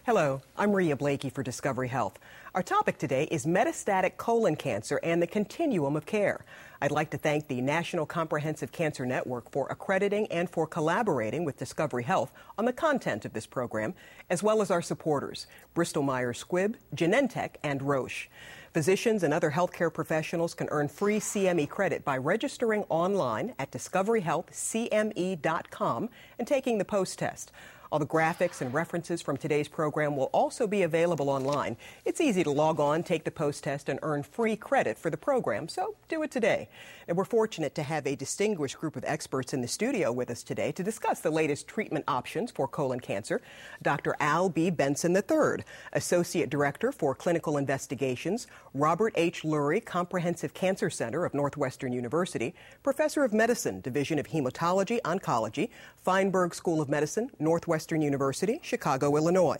Hello, I'm Maria Blakey for Discovery Health. Our topic today is metastatic colon cancer and the continuum of care. I'd like to thank the National Comprehensive Cancer Network for accrediting and for collaborating with Discovery Health on the content of this program, as well as our supporters, Bristol Myers Squibb, Genentech, and Roche. Physicians and other healthcare professionals can earn free CME credit by registering online at discoveryhealthcme.com and taking the post-test. All the graphics and references from today's program will also be available online. It's easy to log on, take the post-test, and earn free credit for the program, so do it today. And we're fortunate to have a distinguished group of experts in the studio with us today to discuss the latest treatment options for colon cancer. Dr. Al B. Benson III, Associate Director for Clinical Investigations, Robert H. Lurie Comprehensive Cancer Center of Northwestern University, Professor of Medicine, Division of Hematology Oncology, Feinberg School of Medicine, Northwestern University, Chicago, Illinois.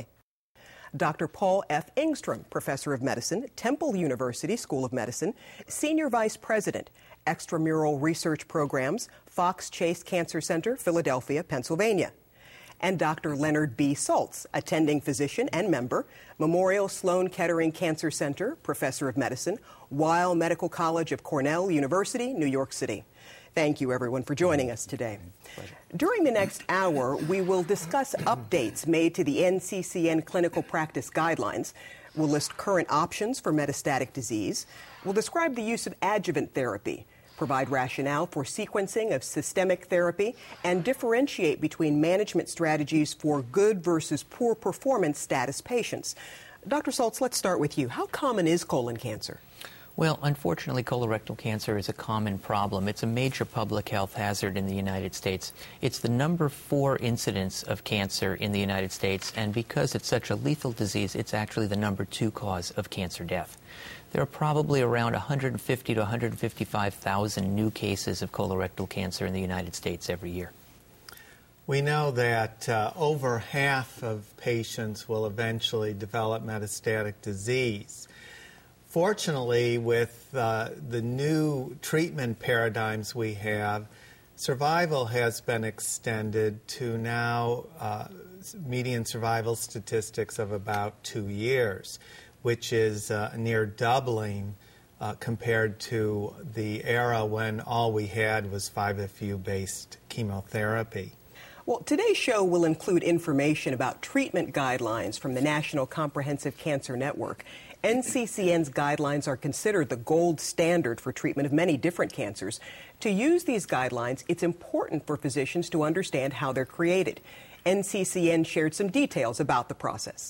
Dr. Paul F. Engstrom, Professor of Medicine, Temple University School of Medicine, Senior Vice President, Extramural Research Programs, Fox Chase Cancer Center, Philadelphia, Pennsylvania. And Dr. Leonard B. Saltz, attending physician and member, Memorial Sloan Kettering Cancer Center, Professor of Medicine, Weill Medical College of Cornell University, New York City. Thank you, everyone, for joining us today. During the next hour, we will discuss updates made to the NCCN Clinical Practice Guidelines. We'll list current options for metastatic disease. We'll describe the use of adjuvant therapy, provide rationale for sequencing of systemic therapy, and differentiate between management strategies for good versus poor performance status patients. Dr. Saltz, let's start with you. How common is colon cancer? Well, unfortunately, colorectal cancer is a common problem. It's a major public health hazard in the United States. It's the number 4 incidence of cancer in the United States, and because it's such a lethal disease, it's actually the number 2 cause of cancer death. There are probably around 150 to 155,000 new cases of colorectal cancer in the United States every year. We know that over half of patients will eventually develop metastatic disease. Fortunately, with the new treatment paradigms we have, survival has been extended to now median survival statistics of about 2 years, which is near doubling compared to the era when all we had was 5-FU-based chemotherapy. Well, today's show will include information about treatment guidelines from the National Comprehensive Cancer Network. NCCN's guidelines are considered the gold standard for treatment of many different cancers. To use these guidelines, it's important for physicians to understand how they're created. NCCN shared some details about the process.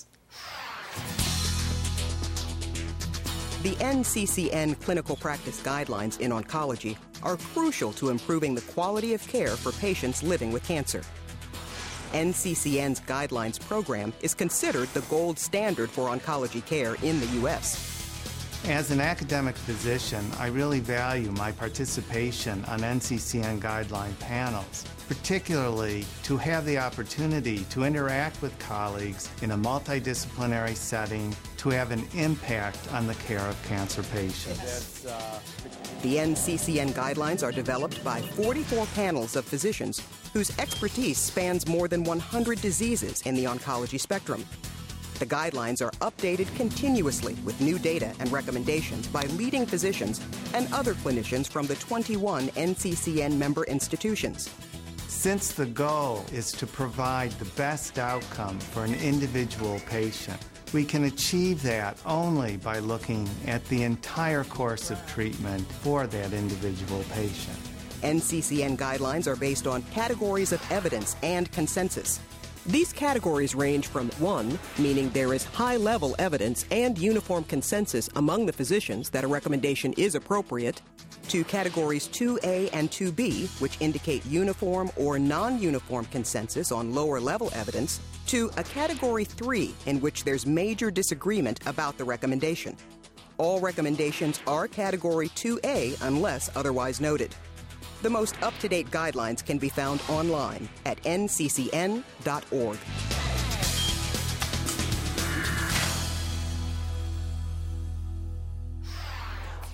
The NCCN Clinical Practice Guidelines in oncology are crucial to improving the quality of care for patients living with cancer. NCCN's Guidelines program is considered the gold standard for oncology care in the U.S. As an academic physician, I really value my participation on NCCN guideline panels, particularly to have the opportunity to interact with colleagues in a multidisciplinary setting to have an impact on the care of cancer patients. The NCCN guidelines are developed by 44 panels of physicians whose expertise spans more than 100 diseases in the oncology spectrum. The guidelines are updated continuously with new data and recommendations by leading physicians and other clinicians from the 21 NCCN member institutions. Since the goal is to provide the best outcome for an individual patient, we can achieve that only by looking at the entire course of treatment for that individual patient. NCCN guidelines are based on categories of evidence and consensus. These categories range from 1, meaning there is high-level evidence and uniform consensus among the physicians that a recommendation is appropriate, to categories 2A and 2B, which indicate uniform or non-uniform consensus on lower-level evidence, to a category 3, in which there's major disagreement about the recommendation. All recommendations are category 2A unless otherwise noted. The most up-to-date guidelines can be found online at nccn.org.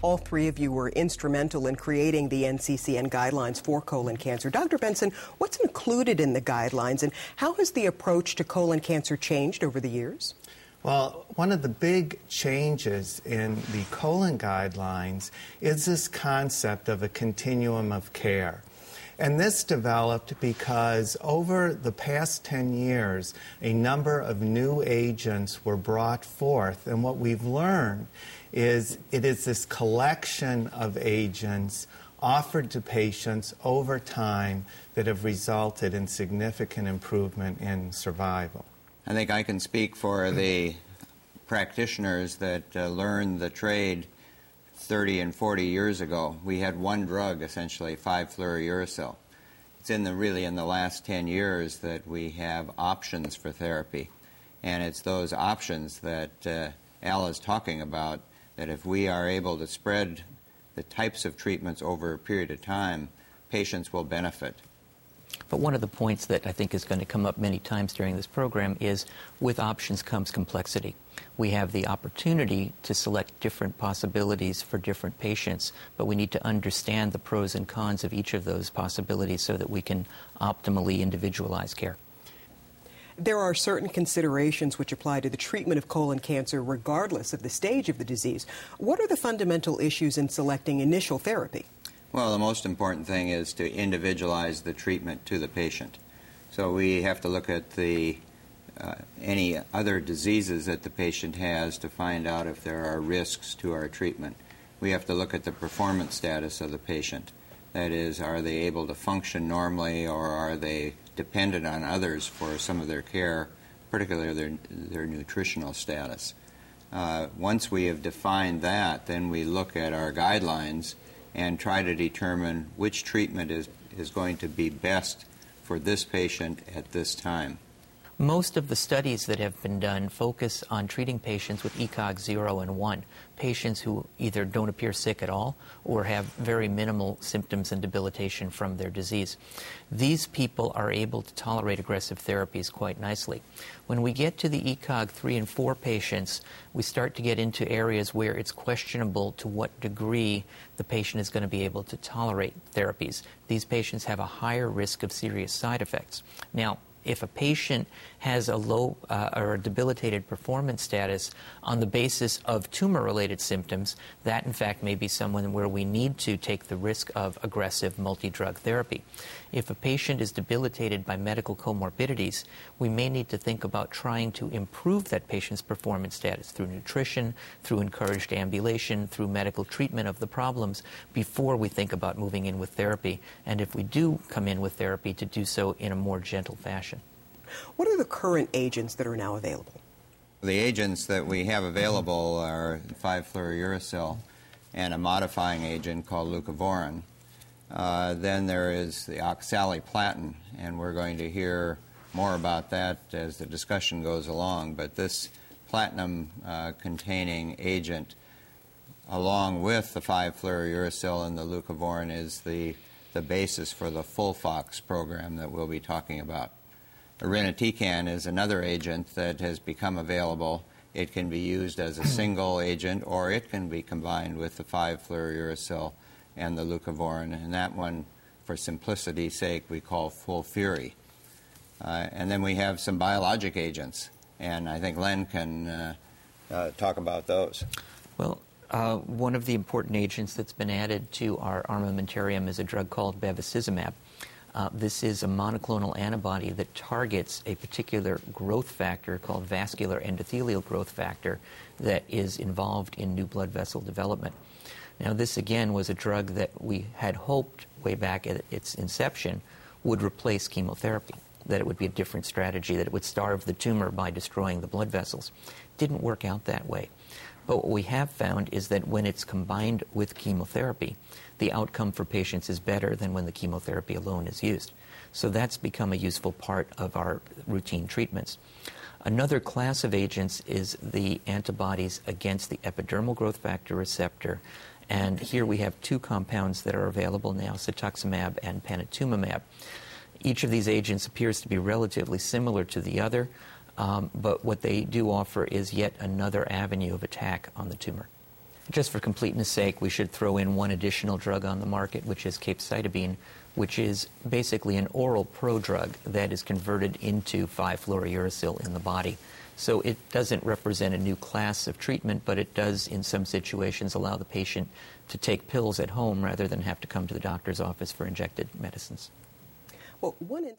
All three of you were instrumental in creating the NCCN guidelines for colon cancer. Dr. Benson, what's included in the guidelines, and how has the approach to colon cancer changed over the years? Well, one of the big changes in the colon guidelines is this concept of a continuum of care. And this developed because over the past 10 years, a number of new agents were brought forth. And what we've learned is it is this collection of agents offered to patients over time that have resulted in significant improvement in survival. I think I can speak for the practitioners that learned the trade 30 and 40 years ago. We had one drug, essentially, 5-fluorouracil. It's really in the last 10 years that we have options for therapy. And it's those options that Al is talking about, that if we are able to spread the types of treatments over a period of time, patients will benefit. But one of the points that I think is going to come up many times during this program is with options comes complexity. We have the opportunity to select different possibilities for different patients, but we need to understand the pros and cons of each of those possibilities so that we can optimally individualize care. There are certain considerations which apply to the treatment of colon cancer regardless of the stage of the disease. What are the fundamental issues in selecting initial therapy? Well, the most important thing is to individualize the treatment to the patient. So we have to look at any other diseases that the patient has to find out if there are risks to our treatment. We have to look at the performance status of the patient. That is, are they able to function normally, or are they dependent on others for some of their care, particularly their nutritional status. Once we have defined that, then we look at our guidelines and try to determine which treatment is going to be best for this patient at this time. Most of the studies that have been done focus on treating patients with ECOG 0 and 1, patients who either don't appear sick at all or have very minimal symptoms and debilitation from their disease. These people are able to tolerate aggressive therapies quite nicely. When we get to the ECOG 3 and 4 patients, we start to get into areas where it's questionable to what degree the patient is going to be able to tolerate therapies. These patients have a higher risk of serious side effects. Now, if a patient has a low or a debilitated performance status on the basis of tumor-related symptoms, that in fact may be someone where we need to take the risk of aggressive multi-drug therapy. If a patient is debilitated by medical comorbidities, we may need to think about trying to improve that patient's performance status through nutrition, through encouraged ambulation, through medical treatment of the problems before we think about moving in with therapy. And if we do come in with therapy, to do so in a more gentle fashion. What are the current agents that are now available? The agents that we have available are 5-fluorouracil and a modifying agent called leucovorin. Then there is the oxaliplatin, and we're going to hear more about that as the discussion goes along. But this platinum-containing agent, along with the 5-fluorouracil and the leucovorin, is the basis for the FOLFOX program that we'll be talking about. Irinotecan is another agent that has become available. It can be used as a single agent, or it can be combined with the 5-fluorouracil and the leucovorin, and that one, for simplicity's sake, we call FOLFIRI. And then we have some biologic agents, and I think Len can talk about those. Well, one of the important agents that's been added to our armamentarium is a drug called bevacizumab. This is a monoclonal antibody that targets a particular growth factor called vascular endothelial growth factor that is involved in new blood vessel development. Now, this again was a drug that we had hoped way back at its inception would replace chemotherapy, that it would be a different strategy, that it would starve the tumor by destroying the blood vessels. Didn't work out that way. But what we have found is that when it's combined with chemotherapy, the outcome for patients is better than when the chemotherapy alone is used. So that's become a useful part of our routine treatments. Another class of agents is the antibodies against the epidermal growth factor receptor. And here we have two compounds that are available now, cetuximab and panitumumab. Each of these agents appears to be relatively similar to the other, but what they do offer is yet another avenue of attack on the tumor. Just for completeness sake, we should throw in one additional drug on the market, which is capecitabine, which is basically an oral prodrug that is converted into 5-fluorouracil in the body. So it doesn't represent a new class of treatment, but it does, in some situations, allow the patient to take pills at home rather than have to come to the doctor's office for injected medicines. Well, one